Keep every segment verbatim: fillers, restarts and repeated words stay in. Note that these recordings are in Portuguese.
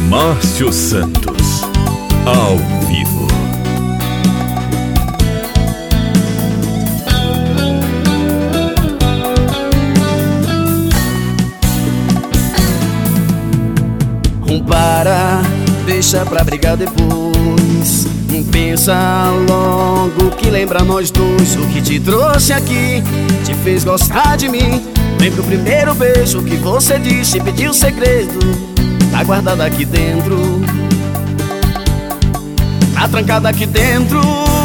Márcio Santos, ao vivo. Um para, deixa pra brigar depois. Um pensa logo que lembra nós dois. O que te trouxe aqui, te fez gostar de mim. Lembra o primeiro beijo que você disse, pediu segredo. Tá guardado aqui dentro, tá trancado aqui dentro.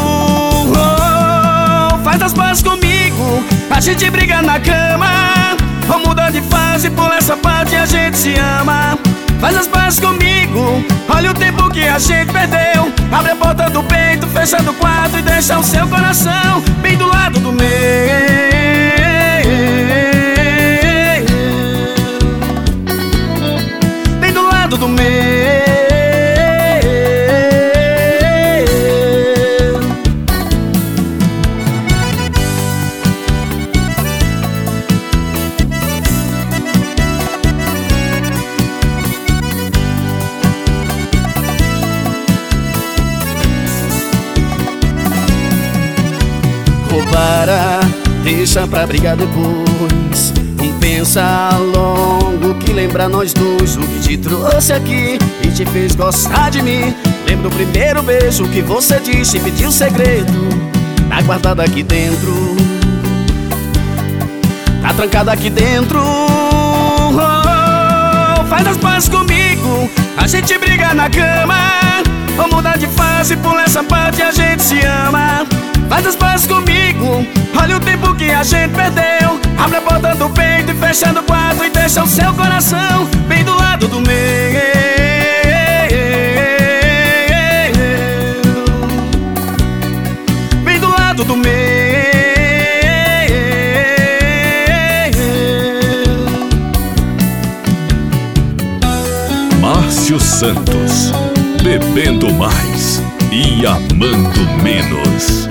Oh, faz as pazes comigo, a gente briga na cama. Vamos mudar de fase, por essa parte a gente se ama. Faz as pazes comigo, olha o tempo que a gente perdeu. Abre a porta do peito, fecha do quarto e deixa o seu coração bem do lado do meu. Bem do lado do meu. Para, deixa pra brigar depois. Um pensa longo que lembra nós dois. O que te trouxe aqui e te fez gostar de mim. Lembra o primeiro beijo que você disse, pediu segredo. Tá guardado aqui dentro, tá trancado aqui dentro. Oh, faz as pazes comigo, a gente briga na cama. Vamos mudar de fase, por essa parte a gente se ama. Faz as pazes comigo, olha o tempo que a gente perdeu. Abre a porta do peito e fecha do quarto e deixa o seu coração bem do lado do meu. Bem do lado do meu. Márcio Santos, bebendo mais e amando menos.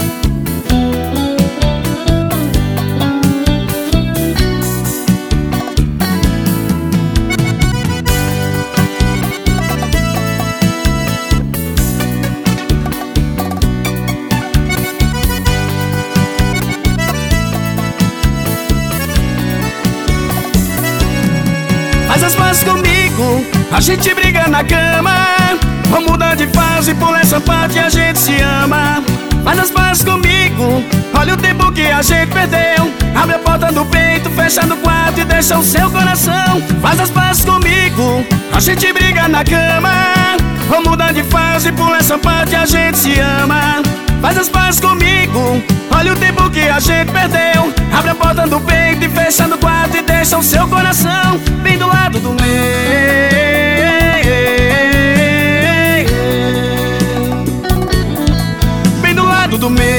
Faz as pazes comigo, a gente briga na cama. Vamos mudar de fase, por essa parte a gente se ama. Faz as pazes comigo, olha o tempo que a gente perdeu. Abre a porta do peito, fecha no quarto e deixa o seu coração. Faz as pazes comigo, a gente briga na cama. Vamos mudar de fase, por essa parte a gente se ama. Faz as pazes comigo, olha o tempo que a gente perdeu. Abre a porta do peito e fecha no quarto e deixa o seu coração bem do lado do meu. Bem do lado do meu.